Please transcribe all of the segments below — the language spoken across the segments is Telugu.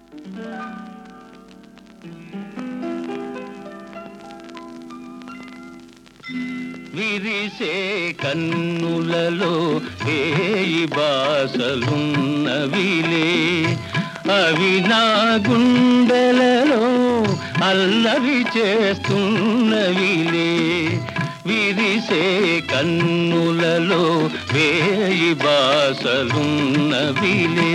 విరిసే కన్నులలో వేయి బాసలున్నవిలే, అవి నా గుండెలలో అల్లరి చేస్తున్నవిలే. విరిసే కన్నులలో వేయి బాసలున్నవిలే.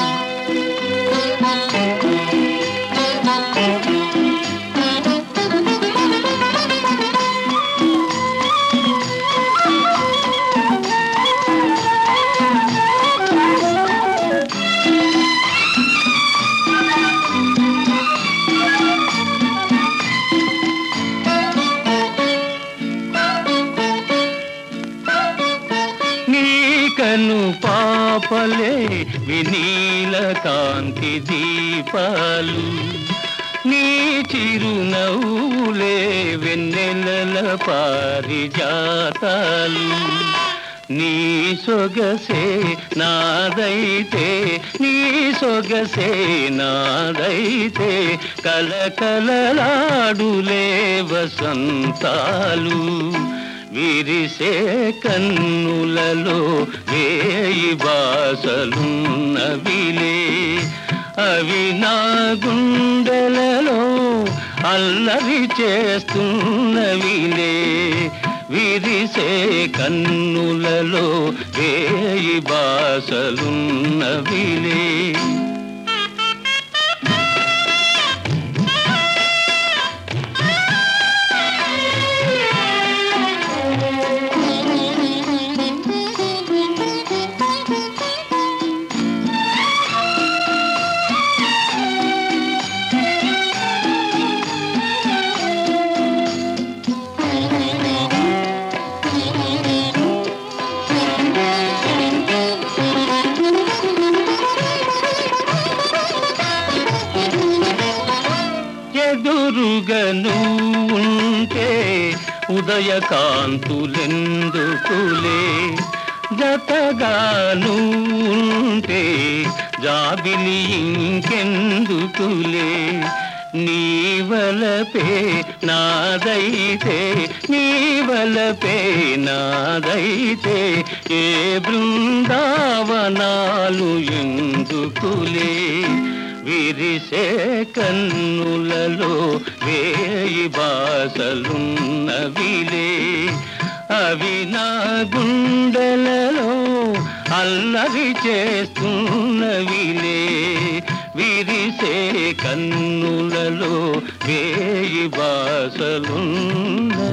కను పాపలే వినీల కాంతి దీపాలు, నీ చిరునవ్వులే వెన్నెలల పారిజాతాలు. నీ సొగసే నాదైతే, నీ సొగసే నాదైతే కలకలలాడులే వసంతాలు. విరిసే కన్నులలో వేయి బాసలున్నవిలే, అవి నా గుండెలలో అల్లరి చేస్తున్నవిలే. విరిసే కన్నులలో వేయి బాసలున్నవిలే. ఎదురుగను ఉంటే ఉదయకాంతులెందుకులే, జతగాను ఉంటే జాబిలి ఇంకెందుకులే. నీ వలపే నాదైతే, నీ వలపే నాదైతే ఏ బృందావనాలు ఎందుకులే. విరిసే కన్నులలో వేయి బాసలున్నవిలే, అవి నా గుండెలలో అల్లరి చేస్తున్నవిలే. విరిసే కన్నులలో వేయి బాసలున్నవిలే.